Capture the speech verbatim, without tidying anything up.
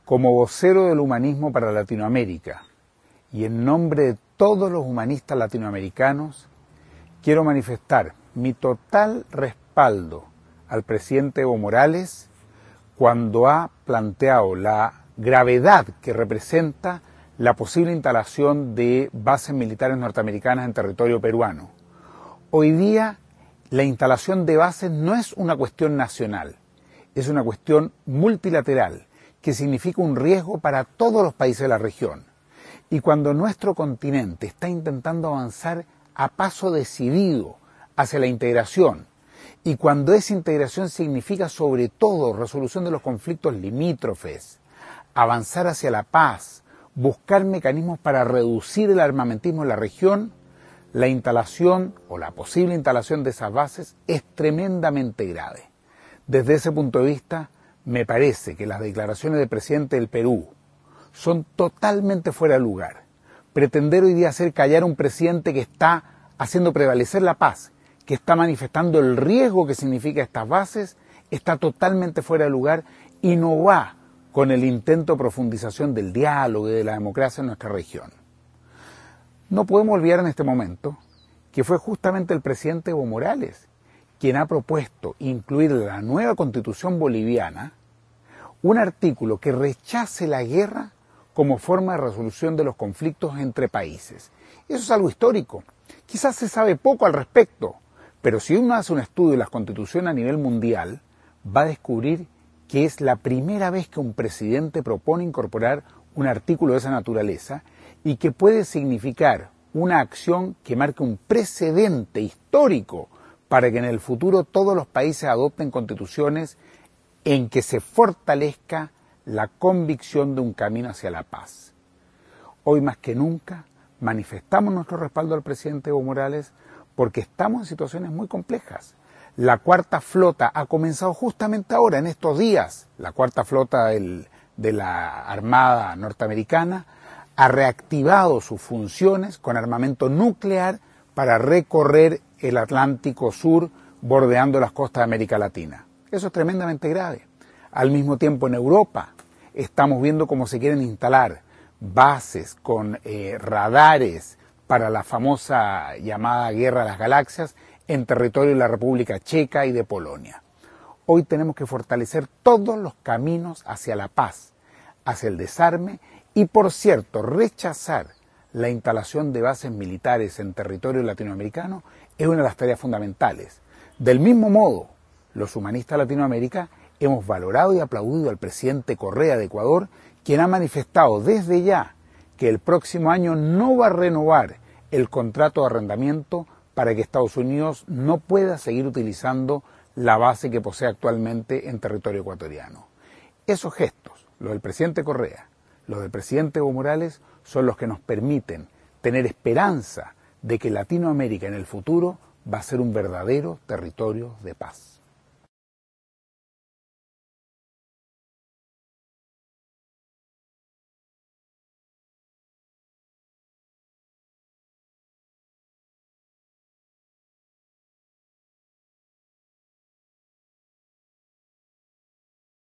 Como vocero del humanismo para Latinoamérica y en nombre de todos los humanistas latinoamericanos, quiero manifestar mi total respaldo al presidente Evo Morales cuando ha planteado la gravedad que representa la posible instalación de bases militares norteamericanas en territorio peruano. Hoy día, la instalación de bases no es una cuestión nacional, es una cuestión multilateral, que significa un riesgo para todos los países de la región. Y cuando nuestro continente está intentando avanzar a paso decidido hacia la integración, y cuando esa integración significa sobre todo resolución de los conflictos limítrofes, avanzar hacia la paz, buscar mecanismos para reducir el armamentismo en la región, la instalación o la posible instalación de esas bases es tremendamente grave. Desde ese punto de vista, me parece que las declaraciones del presidente del Perú son totalmente fuera de lugar. Pretender hoy día hacer callar a un presidente que está haciendo prevalecer la paz, que está manifestando el riesgo que significa estas bases, está totalmente fuera de lugar y no va con el intento de profundización del diálogo y de la democracia en nuestra región. No podemos olvidar en este momento que fue justamente el presidente Evo Morales quien ha propuesto incluir en la nueva Constitución boliviana un artículo que rechace la guerra como forma de resolución de los conflictos entre países. Eso es algo histórico. Quizás se sabe poco al respecto, pero si uno hace un estudio de las constituciones a nivel mundial, va a descubrir que es la primera vez que un presidente propone incorporar un artículo de esa naturaleza y que puede significar una acción que marque un precedente histórico para que en el futuro todos los países adopten constituciones en que se fortalezca la convicción de un camino hacia la paz. Hoy más que nunca manifestamos nuestro respaldo al presidente Evo Morales porque estamos en situaciones muy complejas. La cuarta flota ha comenzado justamente ahora, en estos días. La cuarta flota del, de la Armada norteamericana ha reactivado sus funciones con armamento nuclear para recorrer el Atlántico Sur bordeando las costas de América Latina. Eso es tremendamente grave. Al mismo tiempo en Europa estamos viendo cómo se quieren instalar bases con eh, radares para la famosa llamada Guerra de las Galaxias en territorio de la República Checa y de Polonia. Hoy tenemos que fortalecer todos los caminos hacia la paz, hacia el desarme y, por cierto, rechazar la instalación de bases militares en territorio latinoamericano es una de las tareas fundamentales. Del mismo modo, los humanistas de Latinoamérica hemos valorado y aplaudido al presidente Correa de Ecuador, quien ha manifestado desde ya que el próximo año no va a renovar el contrato de arrendamiento para que Estados Unidos no pueda seguir utilizando la base que posee actualmente en territorio ecuatoriano. Esos gestos, los del presidente Correa, los del presidente Evo Morales, son los que nos permiten tener esperanza de que Latinoamérica en el futuro va a ser un verdadero territorio de paz.